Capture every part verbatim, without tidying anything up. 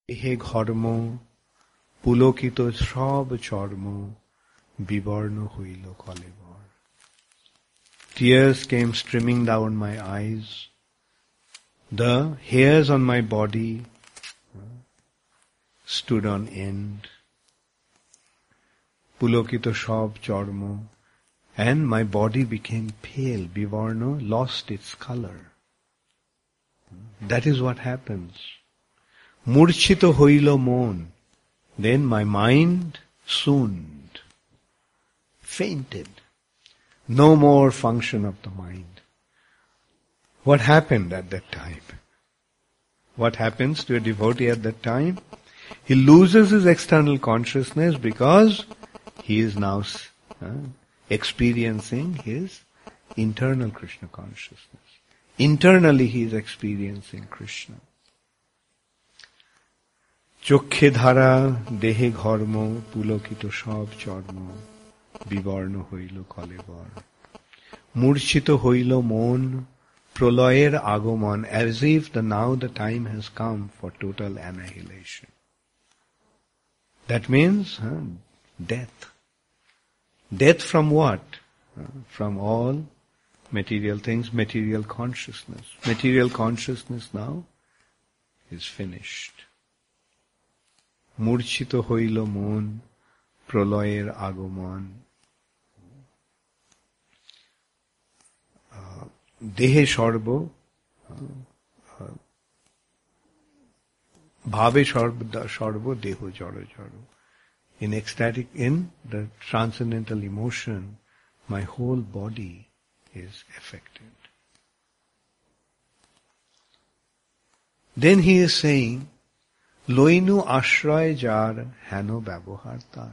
হে ঘর্ম পুলকিত সব চর্ম বিবর্ণ হইল কলেবর. Tears came streaming down my eyes. The hairs on my body stood on end. Pulokito shob chormo, and my body became pale. Bivarno lost its color. That is what happens. Murchito hoilo mon. Then my mind swooned, fainted. No more function of the mind. What happened at that time? What happens to a devotee at that time? He loses his external consciousness because he is now uh, experiencing his internal Krishna consciousness. Internally he is experiencing Krishna. চক্ষে ধারা দেহে ঘর্ম পুলকিত সব চর্ম বিবর্ণ হইল কলেবর. মূর্ছিত হইল মন প্রলয়ের আগমন, as if the now the time has come for total annihilation. That means huh, death. Death from what? Uh, from all material things, material consciousness. Material consciousness now is finished. মূর্ছিত হইল মন প্রলয়ের আগমন. দেহে সর্ব ভাবে সর্ব দেহ জড় জড়. In ecstatic, in the transcendental emotion, my whole body is affected. Then he is saying, Loinu ashray jar hano ব্যবহার তার.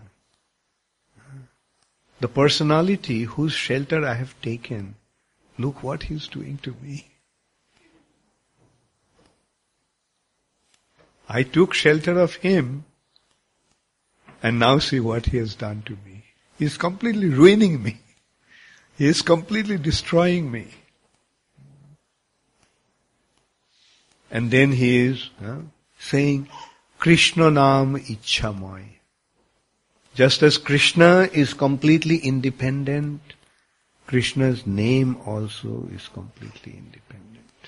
The personality whose shelter I have taken, look what he is doing to me. I took shelter of him, and now see what he has done to me. He is completely ruining me. He is completely destroying me. And then he is uh, saying, Krishna Nam Ichchamoy. Just as Krishna is completely independent, Krishna's name also is completely independent.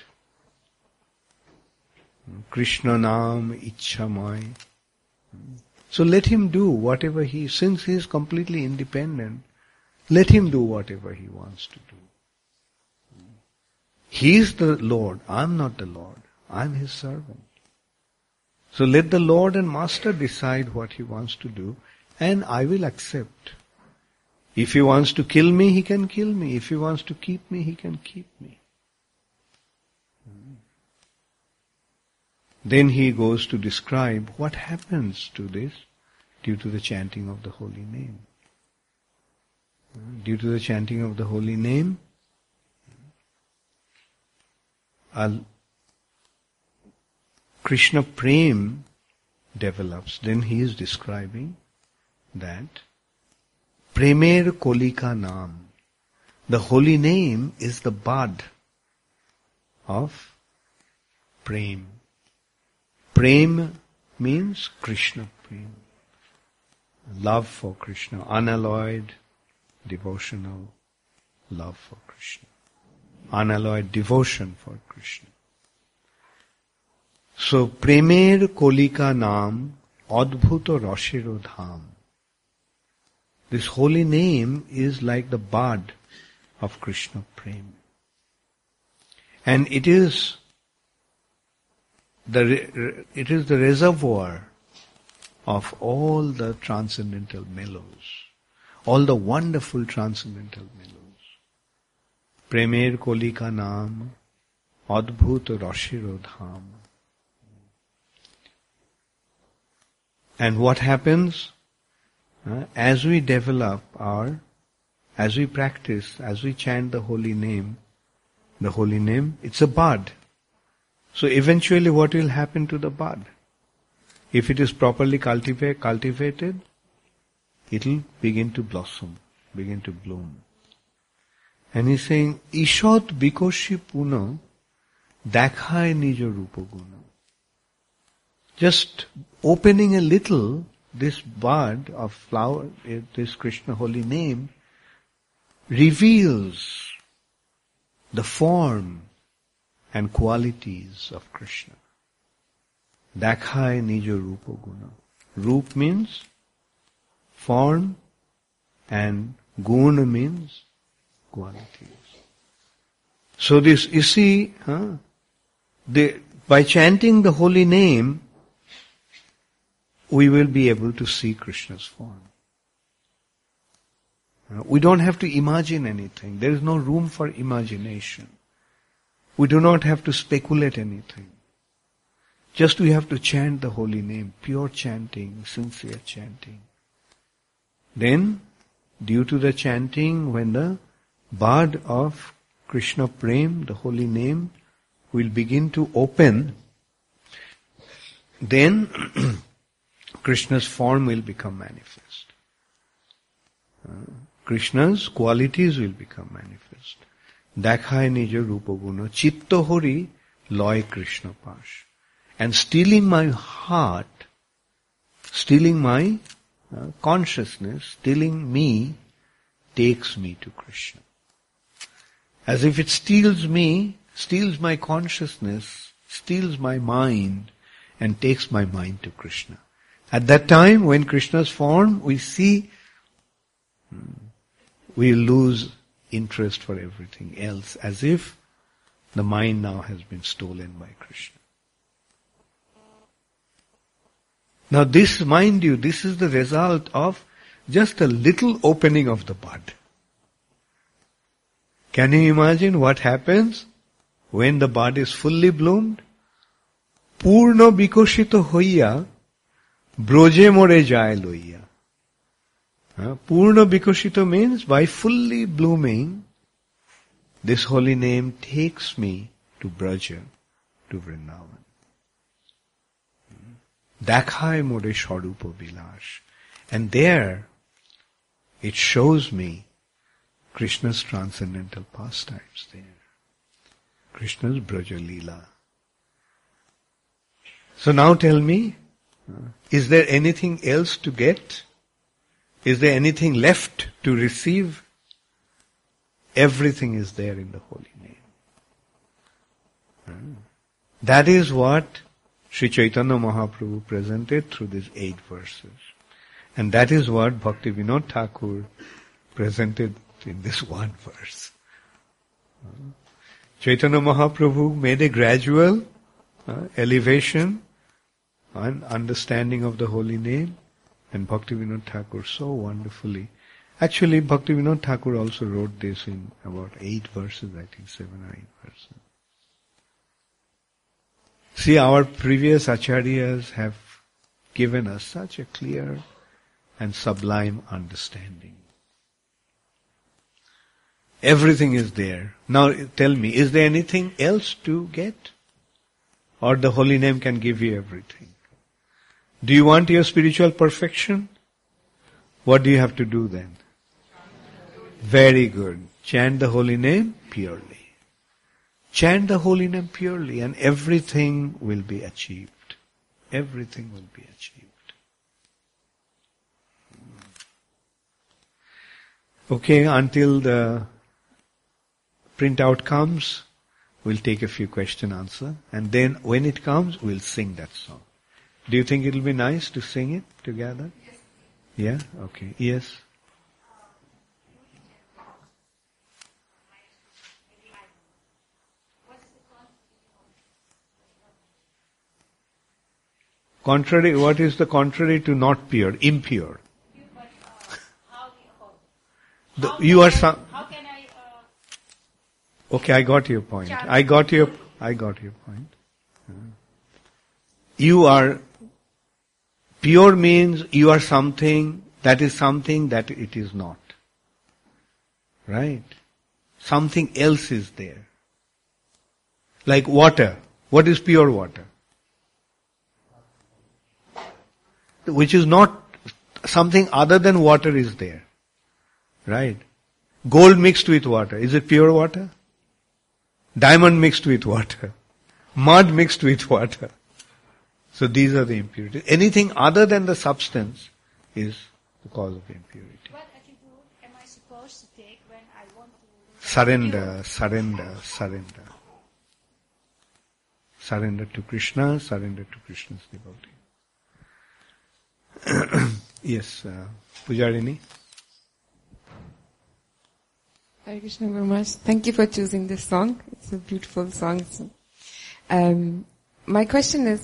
Krishna Nam Ichchamoy. So let him do whatever he, since he is completely independent, let him do whatever he wants to do. He is the Lord, I am not the Lord, I am his servant. So let the Lord and Master decide what he wants to do, and I will accept. If he wants to kill me, he can kill me. If he wants to keep me, he can keep me. Then he goes to describe what happens to this due to the chanting of the holy name. Due to the chanting of the holy name, Al Krishna Prem develops. Then he is describing that Premer Kolika Nam. The holy name is the bud of Prem. Prem means Krishna Prem. Love for Krishna, unalloyed, devotional love for Krishna. Unalloyed devotion for Krishna. So, Premer Kolika Nam Adbhuto Rashiro Dham. This holy name is like the bud of Krishna Prem. And it is the it is the reservoir of all the transcendental mellows, all the wonderful transcendental mellows. Premer Kolika Nam Adbhuto Rashiro Dham. And what happens? Uh, as we develop our, as we practice, as we chant the holy name, the holy name, it's a bud. So eventually what will happen to the bud? If it is properly cultivate, cultivated, it will begin to blossom, begin to bloom. And he's saying, Ishot bikoshi puno dekhai nijo rupaguno. just opening a little this bud of flower, this Krishna holy name, reveals the form and qualities of Krishna. Dakhai nijo rupa guna. Rup means form and guna means qualities. So this, you see, huh, the, by chanting the holy name, we will be able to see Krishna's form. We don't have to imagine anything. There is no room for imagination. We do not have to speculate anything. Just we have to chant the holy name, pure chanting, sincere chanting. Then, due to the chanting, when the bud of Krishna Prem, the holy name, will begin to open, then Krishna's form will become manifest. Uh, Krishna's qualities will become manifest. Dakhai nija rupa guna, chitta hori loy Krishna pash. And stealing my heart, stealing my uh, consciousness, stealing me, takes me to Krishna. As if it steals me, steals my consciousness, steals my mind, and takes my mind to Krishna. At that time, when Krishna's form, we see, we lose interest for everything else, as if the mind now has been stolen by Krishna. Now this, mind you, this is the result of just a little opening of the bud. Can you imagine what happens when the bud is fully bloomed? Purno bikoshito hoiya, broje more jay loiya. Uh, Purna Bikoshito means by fully blooming, this holy name takes me to Braja, to Vrindavan. Dakhai more Sharupa Vilash. And there, it shows me Krishna's transcendental pastimes there. Krishna's Braja Leela. So now tell me, uh, is there anything else to get? Is there anything left to receive? Everything is there in the holy name. That is what Sri Chaitanya Mahaprabhu presented through these eight verses. And that is what Bhakti Vinod Thakur presented in this one verse. Chaitanya Mahaprabhu made a gradual uh, elevation and understanding of the holy name. And Bhakti Vinod Thakur so wonderfully. Actually, Bhakti Vinod Thakur also wrote this in about eight verses, I think, seven or eight verses. See, our previous acharyas have given us such a clear and sublime understanding. Everything is there. Now tell me, is there anything else to get? Or the holy name can give you everything? Do you want your spiritual perfection? What do you have to do then? Very good. Chant the holy name purely. Chant the holy name purely and everything will be achieved. Everything will be achieved. Okay, until the printout comes, we'll take a few question answer. And then when it comes, we'll sing that song. Do you think it'll be nice to sing it together? Yes. Yeah? Okay. Yes. Contrary, what is the contrary to not pure? Impure. The, you are some. How can I? Uh, okay, I got your point. I got your. I got your point. You are. Pure means you are something that is something that it is not. Right? Something else is there. Like water. What is pure water? Which is not something other than water is there. Right? Gold mixed with water. Is it pure water? Diamond mixed with water. Mud mixed with water. So these are the impurities. Anything other than the substance is the cause of impurity. What attitude am I supposed to take when I want to... Surrender, surrender, surrender. Surrender to Krishna, surrender to Krishna's devotee. Yes, uh, Pujarini. Hare Krishna very much. Thank you for choosing this song. It's a beautiful song. Um, my question is,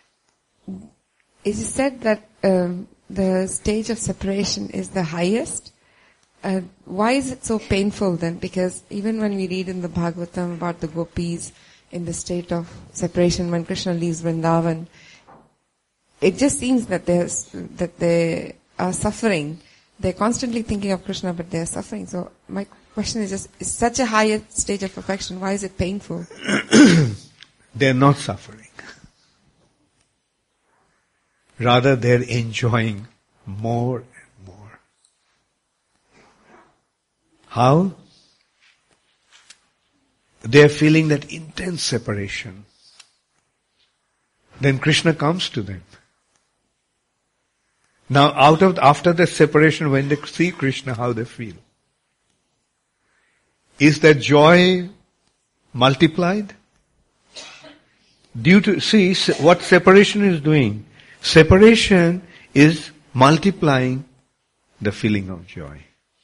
it is said that um, the stage of separation is the highest. Uh, why is it so painful then? Because even when we read in the Bhagavatam about the gopis in the state of separation when Krishna leaves Vrindavan, it just seems that they that they are suffering. They're constantly thinking of Krishna, but they're suffering. So my question is just, it's such a higher stage of perfection. Why is it painful? They're not suffering. Rather, they're enjoying more and more. How? They're feeling that intense separation. Then Krishna comes to them. Now, out of after the separation, when they see Krishna, how they feel? Is that joy multiplied? Due to, see, what separation is doing? Separation is multiplying the feeling of joy.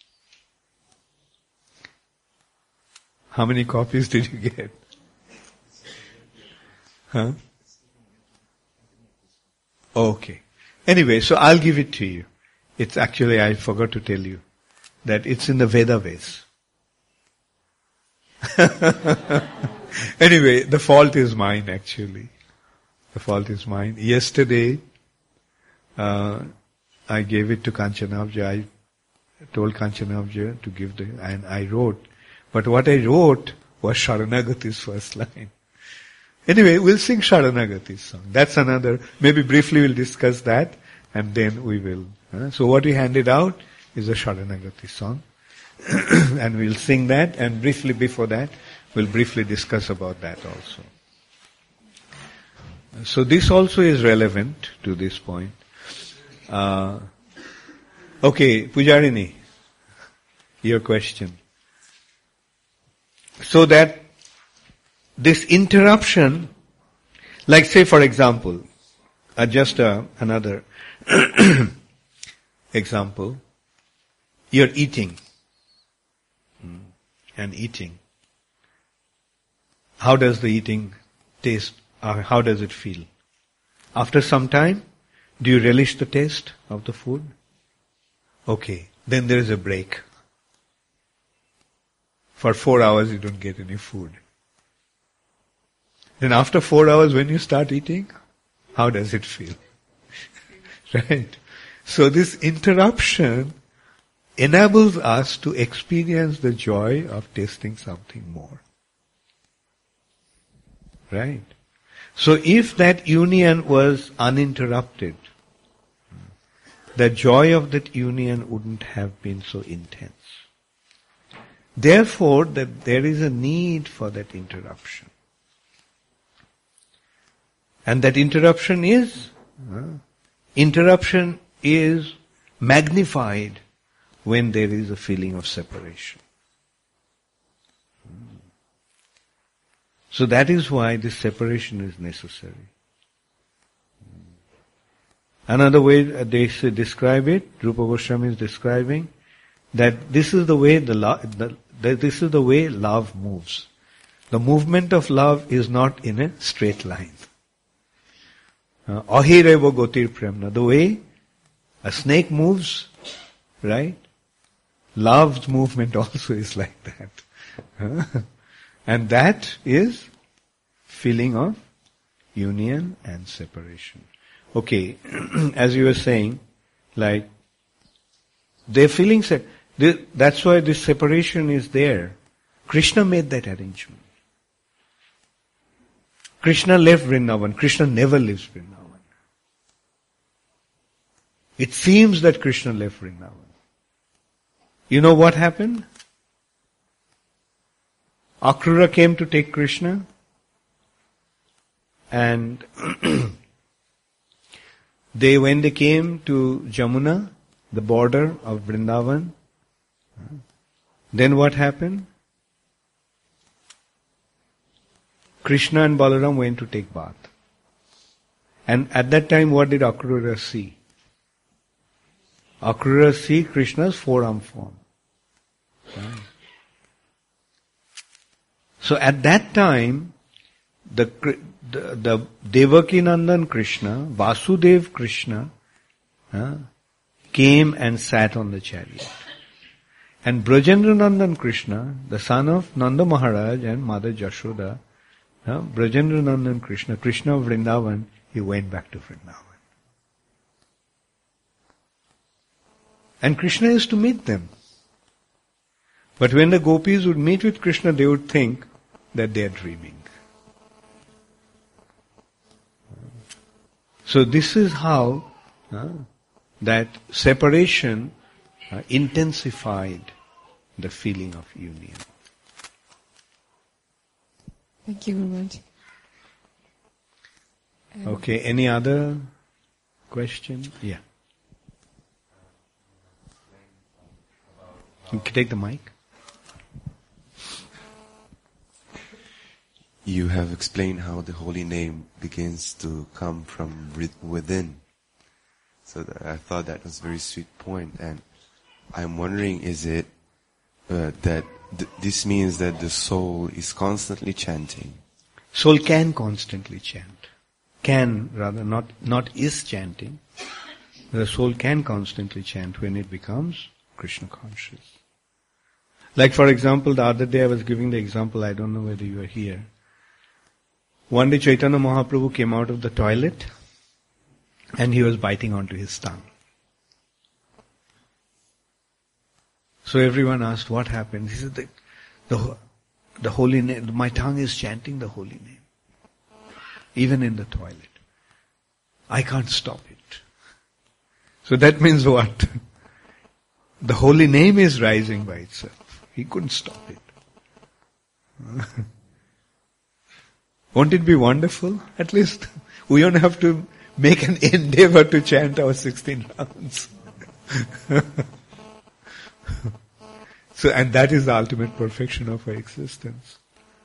How many copies did you get? Huh? Okay. Anyway, so I'll give it to you. It's actually, I forgot to tell you, that it's in the Vedas. Anyway, the fault is mine actually. The fault is mine. Yesterday, uh, I gave it to Kanchanabja. I told Kanchanabja to give the, and I wrote. But what I wrote was Sharanagati's first line. Anyway, we'll sing Sharanagati's song. That's another, maybe briefly we'll discuss that, and then we will. Uh, so what we handed out is a Sharanagati song. And we'll sing that, and briefly before that, we'll briefly discuss about that also. So this also is relevant to this point. Uh, okay, Pujarini, your question. So that this interruption, like say for example, uh, just uh, another example, you're eating and eating. How does the eating taste? Or how does it feel? After some time, do you relish the taste of the food? Okay, then there is a break. For four hours you don't get any food. Then after four hours when you start eating, how does it feel? Right? So this interruption enables us to experience the joy of tasting something more. Right? So if that union was uninterrupted, the joy of that union wouldn't have been so intense. Therefore, that there is a need for that interruption. And that interruption is, uh, interruption is magnified when there is a feeling of separation. So that is why this separation is necessary. Another way they describe it, Rupa Goswami is describing, that this is the way the, lo- the, the this is the way love moves. The movement of love is not in a straight line. Ahireva gotir premna. The way a snake moves, right? Love's movement also is like that. And that is feeling of union and separation. Okay, as you were saying, like, they're feeling set. That's why this separation is there. Krishna made that arrangement. Krishna left Vrindavan. Krishna never leaves Vrindavan. It seems that Krishna left Vrindavan. You know what happened? Akrura came to take Krishna, and They, when they came to Jamuna, the border of Vrindavan, then what happened? Krishna and Balaram went to take bath. And at that time, what did Akrura see? Akrura see Krishna's forearm form. So at that time, the, the, the Devaki Nandan Krishna, Vasudev Krishna, uh, came and sat on the chariot. And Brajendra Nandan Krishna, the son of Nanda Maharaj and Mother Jashoda, uh, Brajendra Nandan Krishna, Krishna of Vrindavan, he went back to Vrindavan. And Krishna used to meet them. But when the gopis would meet with Krishna, they would think that they are dreaming. So this is how uh, that separation uh, intensified the feeling of union. Thank you very much. Um, Okay, any other question? Yeah. You can take the mic. You have explained how the holy name begins to come from within. So that I thought that was a very sweet point. And I'm wondering, is it uh, that th- this means that the soul is constantly chanting? Soul can constantly chant. Can, rather, not, not is chanting. The soul can constantly chant when it becomes Krishna conscious. Like for example, the other day I was giving the example, I don't know whether you were here. One day Chaitanya Mahaprabhu came out of the toilet and he was biting onto his tongue. So everyone asked, what happened? He said, the, the, the holy name, my tongue is chanting the holy name. Even in the toilet. I can't stop it. So that means what? The holy name is rising by itself. He couldn't stop it. Won't it be wonderful? At least we don't have to make an endeavor to chant our sixteen rounds. So, and that is the ultimate perfection of our existence.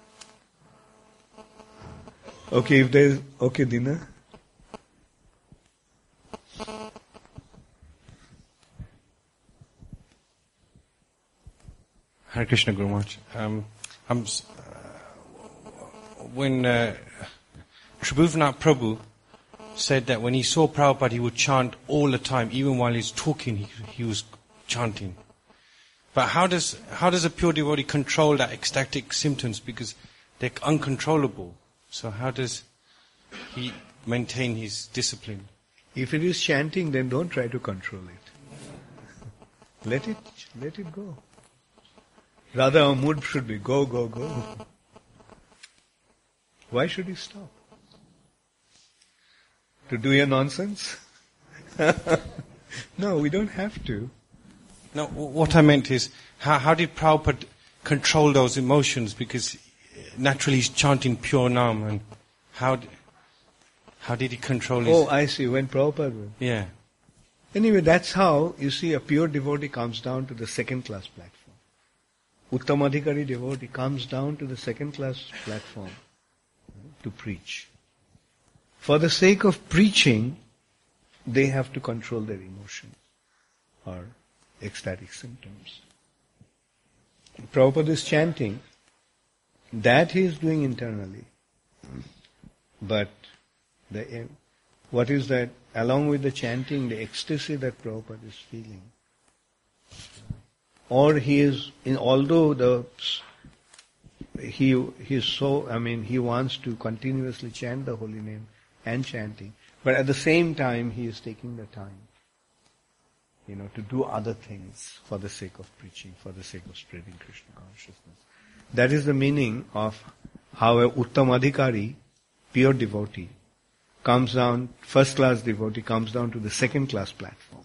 Okay, if there is, okay, Dina? Hare Krishna Guru Maharaj. Um, I'm, s- uh, when uh, Tribhuvanath Prabhu said that when he saw Prabhupada, he would chant all the time, even while he's talking, he, he was chanting. But how does how does a pure devotee control that ecstatic symptoms, because they're uncontrollable? So how does he maintain his discipline? If it is chanting, then don't try to control it. Let it, let it go. Rather, our mood should be go, go, go. Why should you stop? To do your nonsense? No, we don't have to. No, what I meant is, how, how did Prabhupada control those emotions? Because naturally he's chanting pure Nam, and how, d- how did he control his... Oh, I see, when Prabhupada was. Yeah. Anyway, that's how, you see, a pure devotee comes down to the second class platform. Uttamadhikari devotee comes down to the second class platform to preach. For the sake of preaching, they have to control their emotions or ecstatic symptoms. Prabhupada is chanting, that he is doing internally. But the, what is that? Along with the chanting, the ecstasy that Prabhupada is feeling. Or he is, in, although the he he is so, I mean, he wants to continuously chant the holy name and chanting, but at the same time he is taking the time, you know, to do other things for the sake of preaching, for the sake of spreading Krishna consciousness. That is the meaning of how a Uttamadhikari, pure devotee, comes down, first class devotee comes down to the second class platform.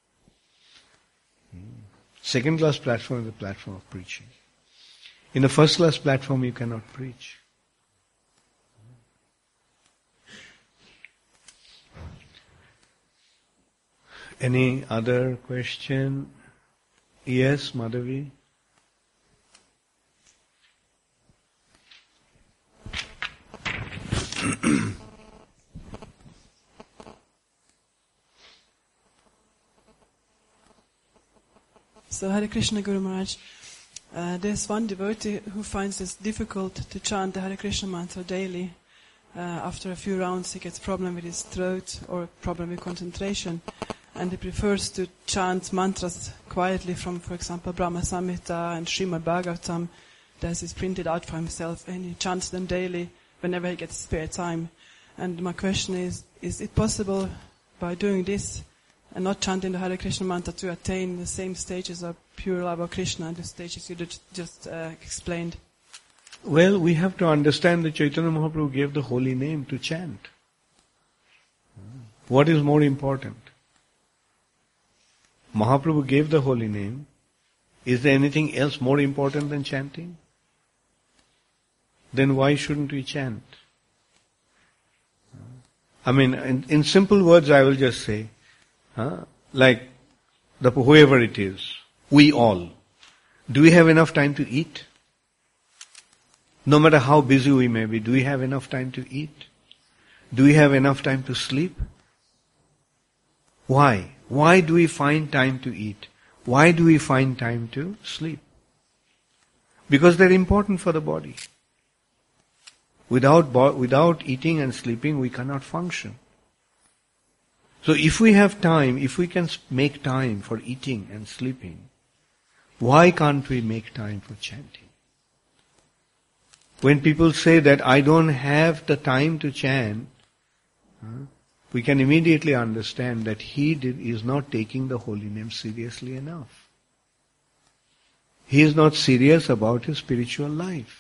Second class platform is the platform of preaching. In the first class platform you cannot preach. Any other question? Yes, Madhavi? So Hare Krishna Guru Maharaj, uh, there's one devotee who finds it difficult to chant the Hare Krishna mantra daily. Uh, after a few rounds he gets problem with his throat or problem with concentration, and he prefers to chant mantras quietly from, for example, Brahma Samhita and Srimad Bhagavatam that is printed out for himself, and he chants them daily whenever he gets spare time. And my question is, is it possible by doing this and not chanting the Hare Krishna mantra to attain the same stages of pure love of Krishna, the stages you did just uh, explained? Well, we have to understand that Chaitanya Mahaprabhu gave the holy name to chant. What is more important? Mahaprabhu gave the holy name. Is there anything else more important than chanting? Then why shouldn't we chant? I mean, in, in simple words I will just say, huh? like the whoever it is, we all, do we have enough time to eat? No matter how busy we may be, do we have enough time to eat? Do we have enough time to sleep? Why? Why do we find time to eat? Why do we find time to sleep? Because they're important for the body. Without bo- without eating and sleeping, we cannot function. So if we have time, if we can make time for eating and sleeping, why can't we make time for chanting? When people say that I don't have the time to chant, huh, we can immediately understand that he did, is not taking the holy name seriously enough. He is not serious about his spiritual life.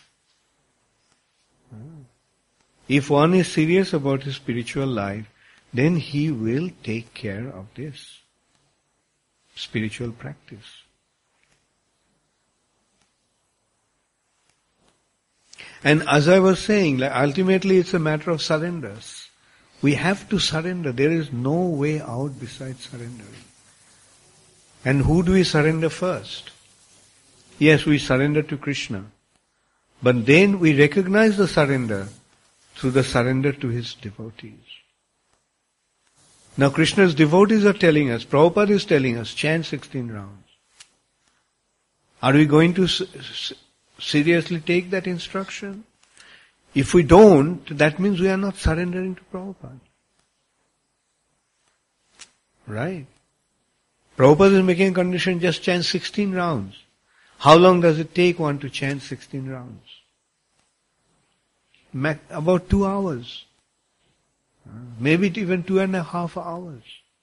If one is serious about his spiritual life, then he will take care of this spiritual practice. And as I was saying, like ultimately it's a matter of surrender. We have to surrender. There is no way out besides surrendering. And who do we surrender first? Yes, we surrender to Krishna. But then we recognize the surrender through the surrender to his devotees. Now Krishna's devotees are telling us, Prabhupada is telling us, chant sixteen rounds. Are we going to s- s- seriously take that instruction? If we don't, that means we are not surrendering to Prabhupada. Right? Prabhupada is making a condition, just chant sixteen rounds. How long does it take one to chant sixteen rounds? About two hours. Maybe even two and a half hours.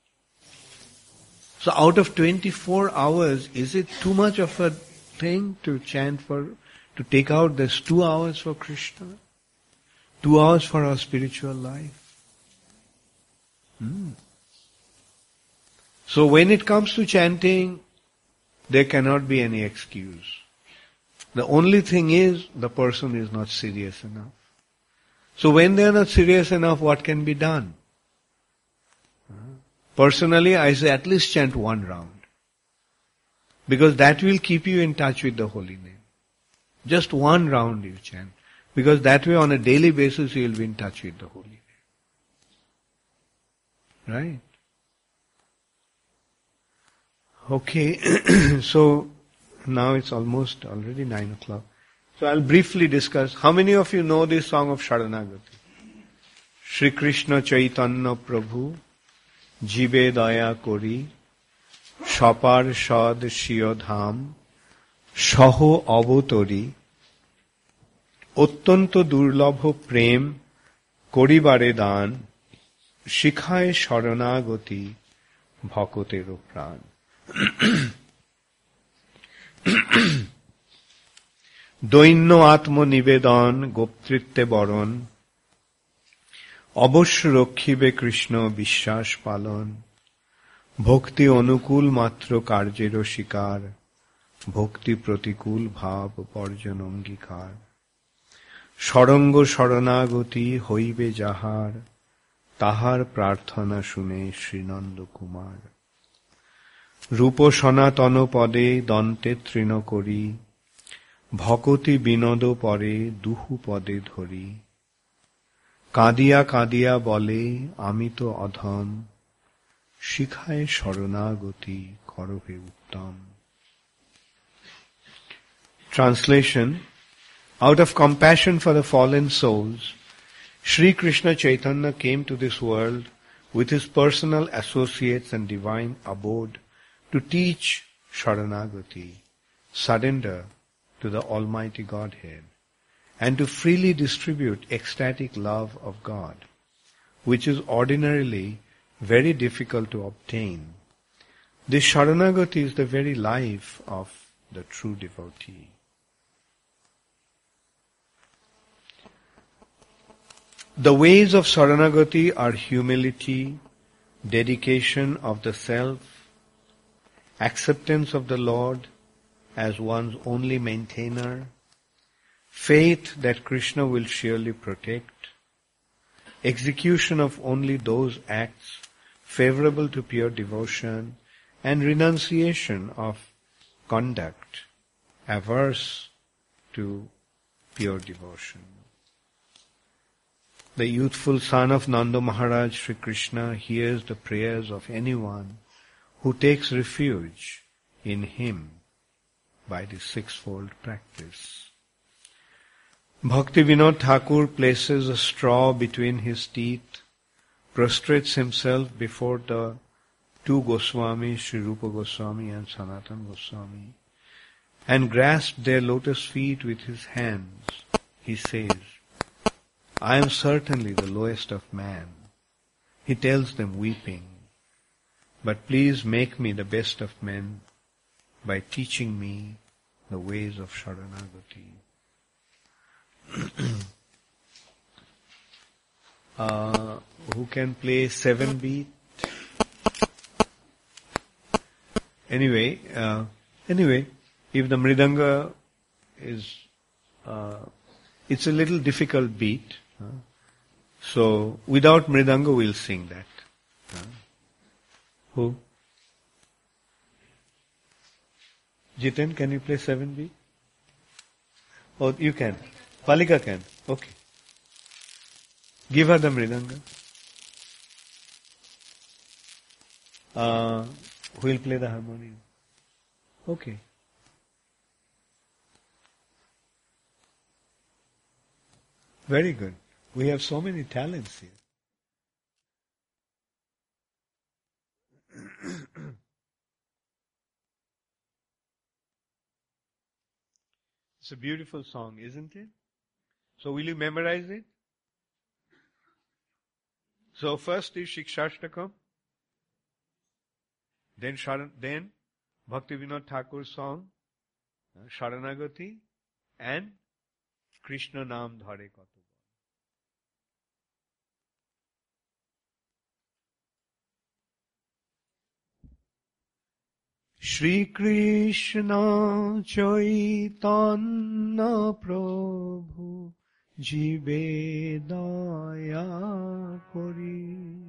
So out of twenty-four hours, is it too much of a thing to chant for, to take out this two hours for Krishna? Two hours for our spiritual life? Hmm. So when it comes to chanting, there cannot be any excuse. The only thing is, the person is not serious enough. So when they are not serious enough, what can be done? Personally, I say at least chant one round. Because that will keep you in touch with the holy name. Just one round you chant. Because that way on a daily basis you will be in touch with the holy name. Right? Okay, so now it's almost already nine o'clock. So I'll briefly discuss. How many of you know this song of Sharanagati? Shri Krishna Chaitanya Prabhu, Jibe Daya Kori, Shapar Shad Shiyo Dham, Shaho Avatori, Ottanto Durlabho Prem, Koribare Dan, Shikhaye Sharanagati, Bhakotero Pran. দৈন্য আত্মনিবেদন গোপ্তৃত্বে বরণ অবশ্য রক্ষিবে কৃষ্ণ বিশ্বাস পালন ভক্তি অনুকূল মাত্র কার্যেরও স্বীকার ভক্তি প্রতিকূল ভাব বর্জন অঙ্গীকার সরঙ্গ শরণাগতি হইবে যাহার তাহার প্রার্থনা শুনে শ্রীনন্দ কুমার রূপ সনাতন পদে দন্তে তৃণ করি, ভকতি বিনোদ পরে দুহু পদে ধরি। কাঁদিয়া কাঁদিয়া বলে আমি তো অধম, শিখায় শরণাগতি করবে উত্তম। Translation: Out of compassion for the fallen souls, Sri Krishna Chaitanya came to this world with his personal associates and divine abode to teach Sharanagati, surrender to the Almighty Godhead, and to freely distribute ecstatic love of God, which is ordinarily very difficult to obtain. This Sharanagati is the very life of the true devotee. The ways of Sharanagati are humility, dedication of the self, acceptance of the Lord as one's only maintainer, faith that Krishna will surely protect, execution of only those acts favorable to pure devotion, and renunciation of conduct averse to pure devotion. The youthful son of Nanda Maharaj, Sri Krishna, hears the prayers of anyone who takes refuge in him by the sixfold practice. Bhakti Vinod Thakur places a straw between his teeth, prostrates himself before the two Goswamis, Sri Rupa Goswami and Sanatan Goswami, and grasps their lotus feet with his hands. He says, I am certainly the lowest of man. He tells them weeping, but please make me the best of men by teaching me the ways of Sharanagati. uh, who can play seven beat? Anyway, uh, anyway, if the mridanga is, uh, it's a little difficult beat. Uh, so, without mridanga we'll sing that. Uh, who? Jiten, can you play seven beat? Oh, you can. Palika can. Okay. Give her the mridanga. Uh, who will play the harmonium? Okay. Very good. We have so many talents here. It's a beautiful song, isn't it? So will you memorize it? So first is Shikshashtakam, then Sharan, then Bhakti Vinod Thakur's song, uh, Sharanagati, and Krishna Naam Dhare Kato. Shri Krishna Chaitanya Prabhu Jibe Daya Kori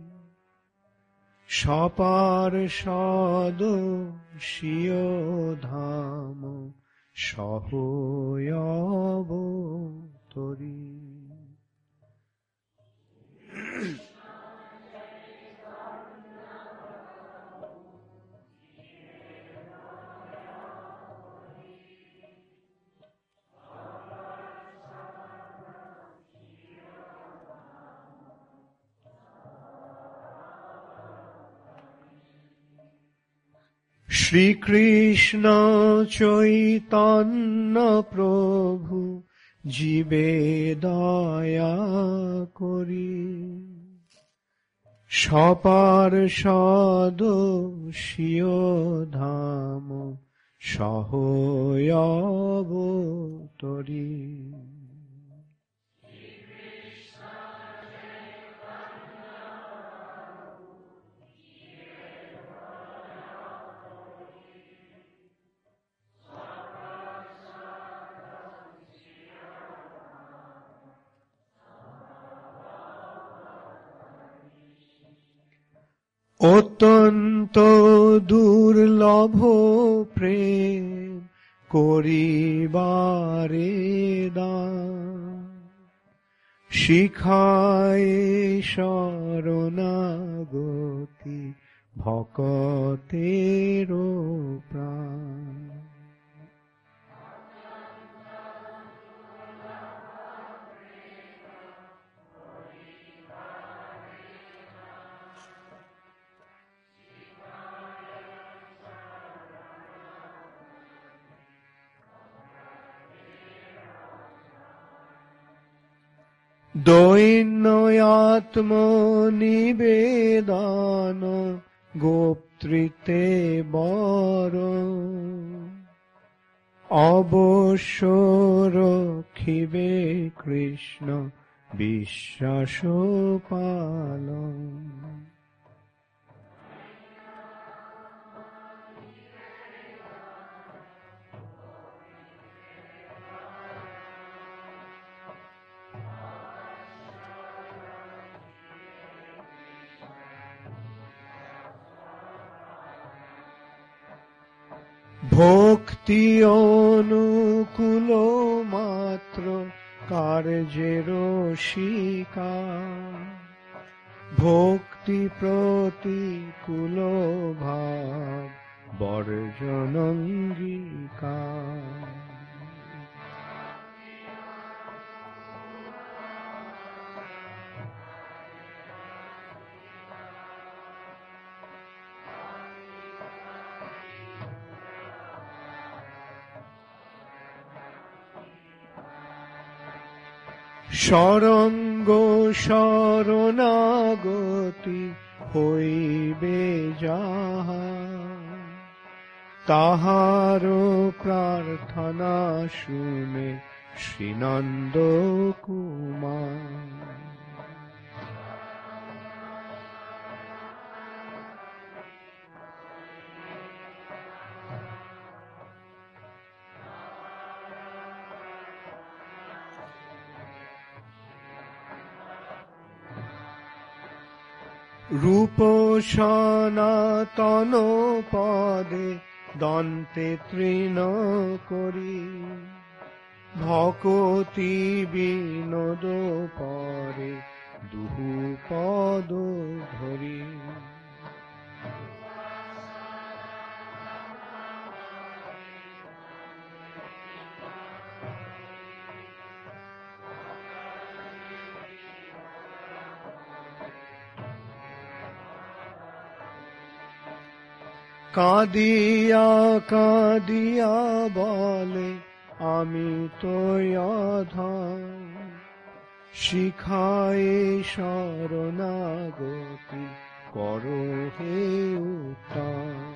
Shapar Shado Shio Dhamo Shahoyabo Tori. Shri Krishna Chaitanya Prabhu Jibe Daya Kori Shapar Shado Shio Dhamo Shahoyabo Tori. অত্যন্ত দুর্লভ প্রেম করিবারে দান, শিখায় শরণাগতি ভকতের প্রাণ। দৈন্য আত্মনিবেদন গোপ্তৃতে বর, অবশ্য রক্ষিবে কৃষ্ণ বিশ্বাস পালন। ভক্তি অনুকূল মাত্র কার্যের শিকার, ভক্তি প্রতিকূল ভাব বর্জন অঙ্গীকার। সরঙ্গ শরণাগতি হইবে যাহা, তাহার প্রার্থনা শুনে শ্রীনন্দ কুমার। রূপ সনাতন পদে দন্তে তৃণ করি, ভকতি বিনোদ পরে দুহু পদ ধরি। কাঁদিয়া কাঁদিয়া বলে আমি তো অধম, শিখায় শরণাগতি করো হে উত্তম।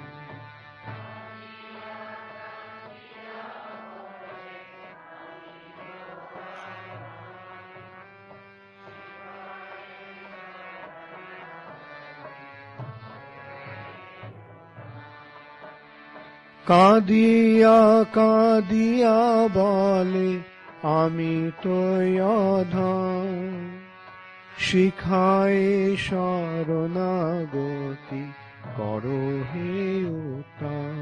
কাঁদিয়া কাঁদিয়া বলে আমি তো অধম, শিখায় শরণাগতি করো হে উত্তম।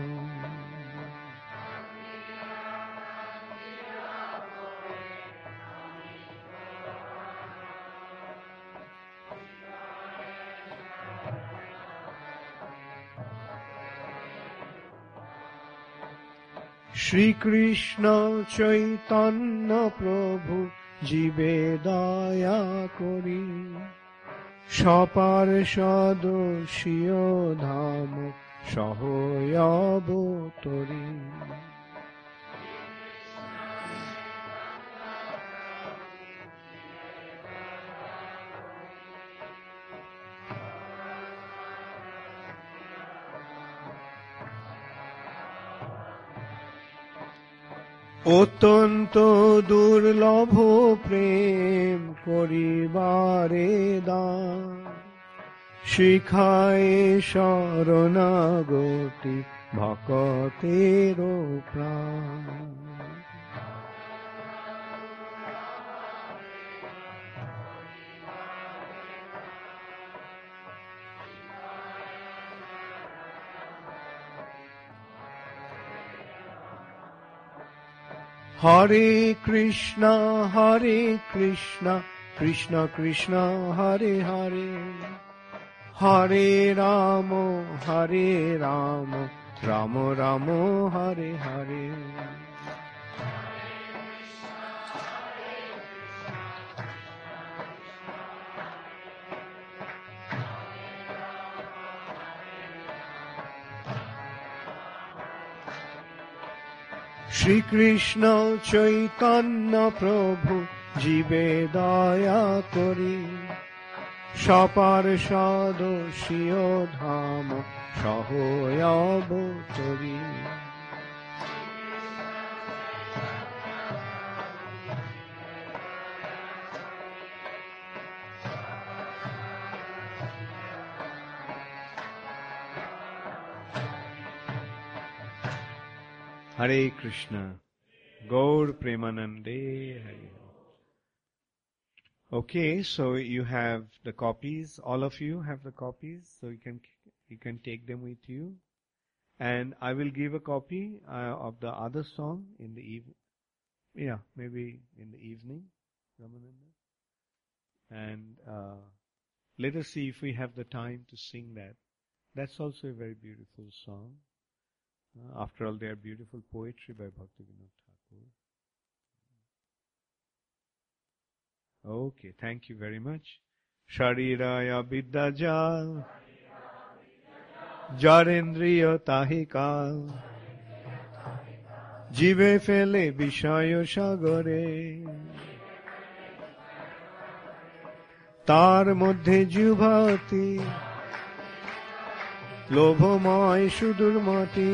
শ্রীকৃষ্ণ চৈতন্য প্রভু জীবে দয়া করি, সপার্ষদ স্বীয় ধাম সহয়াবতরি। অত্যন্ত দুর্লভ প্রেম করিবারে দান, শিখায় শরণাগতি ভকতের প্রাণ। Hare Krishna, Hare Krishna, Krishna Krishna, Hare Hare, Hare Rama, Hare Rama, Rama Rama, Hare Hare. Shri Krishna Chaitanya Prabhu Jive Daya Kori Shaparshad Shiyo Dhama Shahoya Bhotori. Hare Krishna, Gaur Premanande Hare. Okay, so you have the copies. All of you have the copies, so you can you can take them with you. And I will give a copy uh, of the other song in the evening. Yeah, maybe in the evening, Ramananda. And uh, let us see if we have the time to sing that. That's also a very beautiful song. Uh, after all, they are beautiful poetry by Bhaktivinoda Thakur. Okay, thank you very much. Shariraya Vidyajal Jarendriya Tahikal Jive Fele Vishayo Shagore Tar Moddhe Jubhati লোভময় সুদূর মতি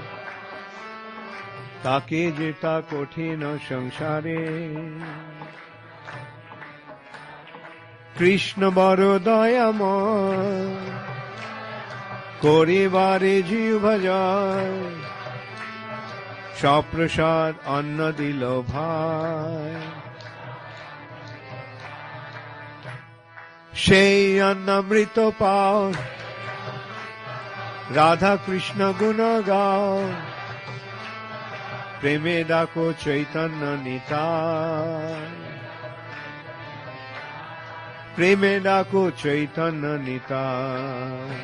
তাকে যেতা কঠিন সংসারে কৃষ্ণ বড় দয়াময় করিবারে জীব জয় সপ্রসাদ অন্ন দিল ভাই সেই অন্নামৃত পাও রাধা কৃষ্ণ গুণ গাও প্রেমে ডাকো চৈতন্য নিতাই প্রেমে ডাকো চৈতন্য নিতাই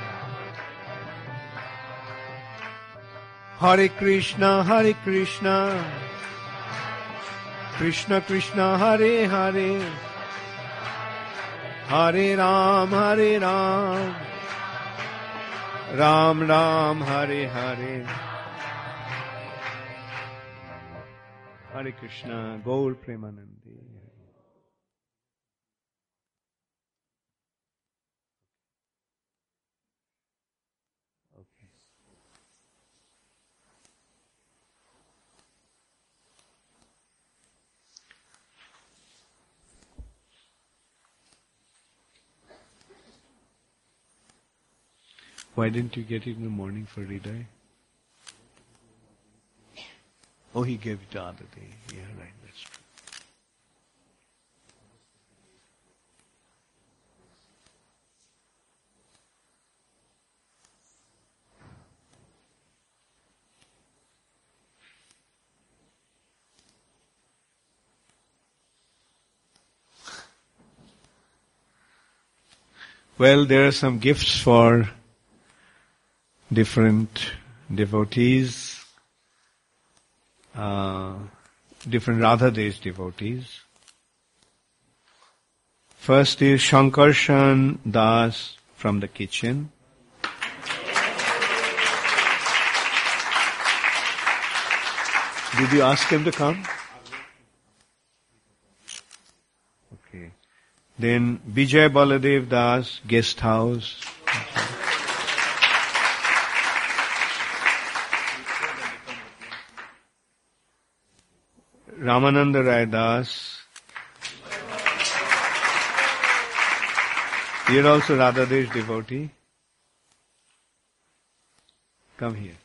হরে কৃষ্ণ হরে কৃষ্ণ কৃষ্ণ কৃষ্ণ হরে হরে হরে রাম হরে Ram Ram Ram Hare Hare. Hare Krishna, Gaur Premanande. Okay. Why didn't you get it in the morning for Hriday? Oh, he gave it the other day. Yeah, right, that's true. Well, there are some gifts for different devotees, uh, different Radha Desh devotees. First is Shankarshan Das from the kitchen. Did you ask him to come? Okay. Then Vijay Baladev Das, guest house. Ramananda Rai Das. You're also Radha Desh devotee. Come here.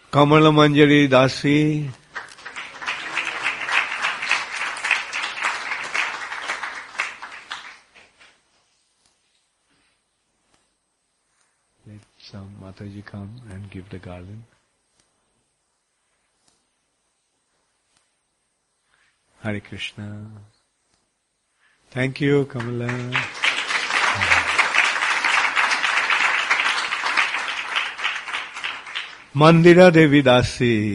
Kamala Manjari Dasi. Let some Mataji come and give the garland. Hare Krishna. Thank you, Kamala. Mandira Devi Dasi.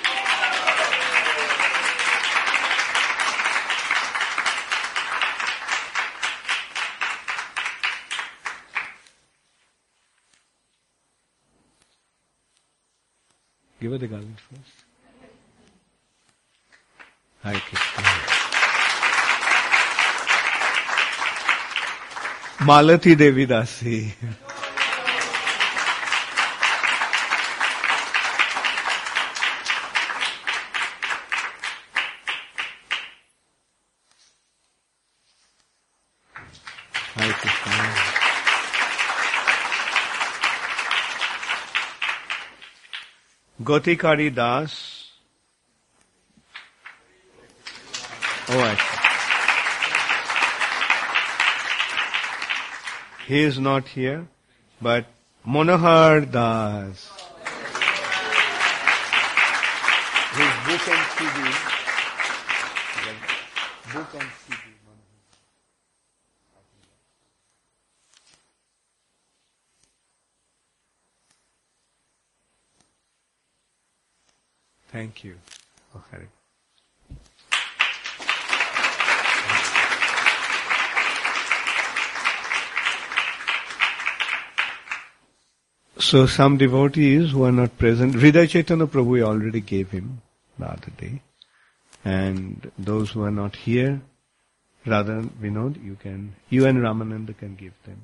Give her the garland first. Hare Krishna. Malati Devi Dasi. Hare Krishna. Gotikari Das. Oh, I see. He is not here, but Manohar Das. His book and C D. Book and C D. Thank you. Oh, Hare. So some devotees who are not present, Hridaya Chaitanya Prabhu already gave him the other day. And those who are not here, rather Vinod, you can, you and Ramananda can give them.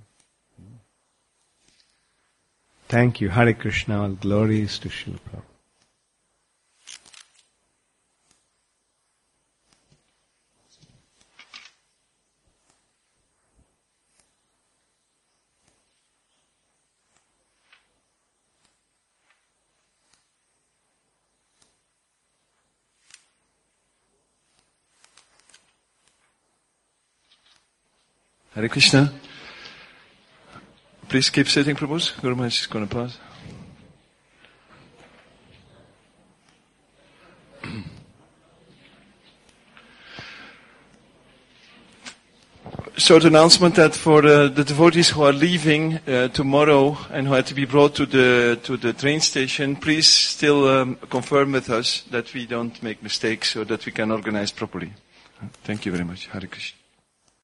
Thank you. Hare Krishna, all glories to Srila Prabhupada. Hare Krishna. Please keep sitting, Prabhus. Guru Maharaj is going to pass. Short announcement that for uh, the devotees who are leaving uh, tomorrow and who had to be brought to the to the train station, please still um, confirm with us that we don't make mistakes so that we can organize properly. Thank you very much. Hare Krishna.